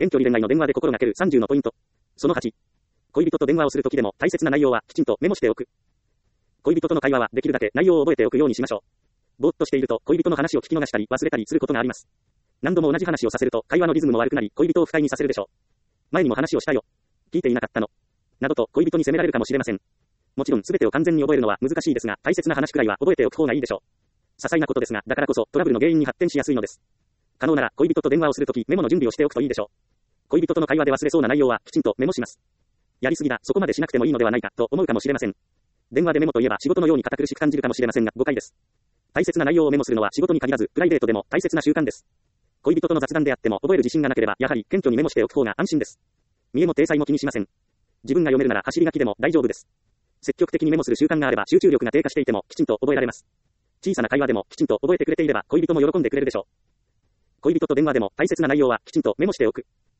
遠距離恋愛の電話で心がける30のポイント。その8。恋人と電話をするときでも大切な内容はきちんとメモしておく。恋人との会話はできるだけ内容を覚えておくようにしましょう。ぼーっとしていると恋人の話を聞き逃したり忘れたりすることがあります。何度も同じ話をさせると会話のリズムも悪くなり恋人を不快にさせるでしょう。前にも話をしたよ。聞いていなかったの。などと恋人に責められるかもしれません。もちろん全てを完全に覚えるのは難しいですが、大切な話くらいは覚えておく方がいいでしょう。些細なことですが、だからこそトラブルの原因に発展しやすいのです。可能なら恋人と電話をするときメモの準備をしておくといいでしょう。恋人との会話で忘れそうな内容はきちんとメモします。やりすぎだ、そこまでしなくてもいいのではないかと思うかもしれません。電話でメモといえば仕事のように堅苦しく感じるかもしれませんが誤解です。大切な内容をメモするのは仕事に限らずプライベートでも大切な習慣です。恋人との雑談であっても覚える自信がなければやはり顕著にメモしておく方が安心です。見栄も体裁も気にしません。自分が読めるなら走り書きでも大丈夫です。積極的にメモする習慣があれば集中力が低下していてもきちんと覚えられます。小さな会話でもきちんと覚えてくれていれば恋人も喜んでくれるでしょう。恋人と電話でも大切な内容はきちんとメモしておく。